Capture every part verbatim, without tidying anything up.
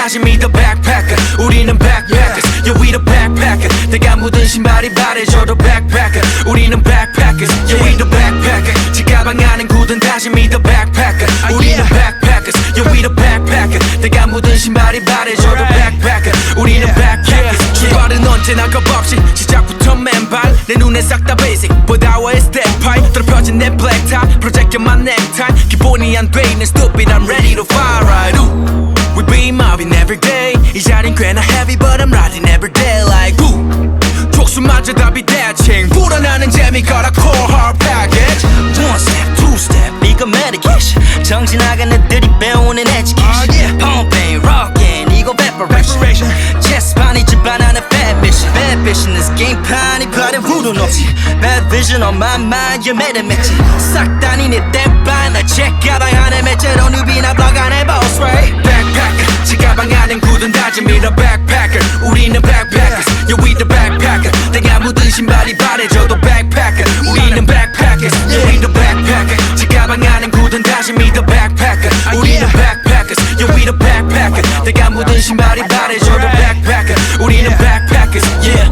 다시 믿어 backpacker. 우리는 backpackers, yeah we the backpacker. 내가 묻은 신발이 바래져도 backpacker. 우리는 backpackers, yeah we the backpacker. 지가방 안엔 굳은 다시 믿어 backpacker. 우리는 backpackers, yeah we the backpacker. 내가 묻은 신발이 바래져도 backpacker. 우리는 backpackers. 출발은 언제나 겁없이 시작부터 맨발. 내 눈에 싹 다 basic 보다와의 step pipe. 더럽혀진 내 black tie 프로젝트만 넥타이. 기본이 안 돼 있는 stupid I'm ready to fire right. Ooh. We be mobbing every day. 이 자린 꽤나 heavy but I'm riding every day like ooh. 족수마저 답이 대칭 불어나는 재미 걸어 core hard package. One step, two step, 이거 medication. 정신 나간 애들이 배우는 education. uh, yeah. Pumping, rocking, 이거 evaporation. 체스판이 집안하는 fat mission. Bad vision, this game판이 발에 후른 없지. Bad vision on my mind, you made a match. 싹 다니 내 땜반 나 check 가방 안에 매체로 누비나 blog 안에 boss right. Backpacker 지가방 안엔 굳은 다짐 믿어 backpacker. 우리는 backpackers, yeah we the backpacker. 내가 묻은 신발이 바래져도 backpacker. 우리는 backpackers, yeah we the backpacker. 지가방 안엔 굳은 다짐 믿어 backpacker. 우리는 backpackers, yeah we the backpacker. 내가 묻은 신발이 바래져도 backpacker. 우리는 backpackers, yeah.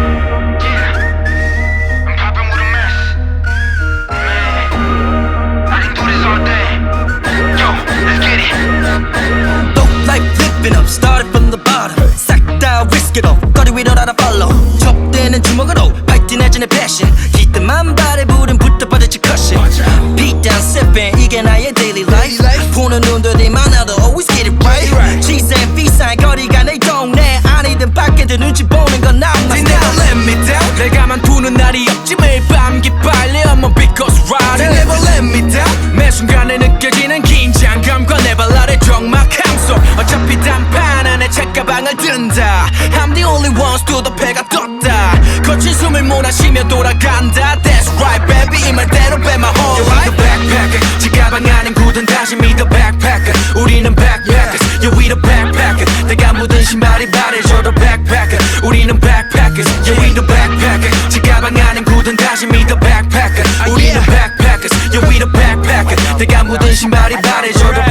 Up, started from the bottom. 싹 다 risk it all. 거리 위로 날아 follow. 촉대는 주먹으로 파이팅해지는 passion. 기뜸한 발에 불은 붙어 빠졌지 cushion. Beat down sipping 이게 나의 daily life. 보는 눈들이 많아도 always get it right. Cheese and 비싼 거리가 내 동네. 아니든 밖에든 눈치 보는 건 난 my style. They never let me down. 내가만 두는 날이 없지 매일 밤 기빨려 I'm a big ghost rider. They never let me down. 매 순간에 느껴지는 긴장감과 내 발랄의 적막함 속 어차피 단판 안에 책가방을 든다. I'm the only one 또 배가 떴다. 거친 숨을 몰아쉬며 돌아간다. That's right baby 이 말대로 bet my whole life. Backpacker 지가방 안엔 굳은 다시 믿어 backpacker. 우리는 backpackers, yeah we the backpacker. 내가 묻은 신발이 바래져도 backpacker. 우리는 backpackers, yeah we the backpacker. 지가방 안엔 굳은 다시 믿어 backpacker. 우리는 backpackers, yeah we the backpacker. 내가 묻은 신발이 바래져도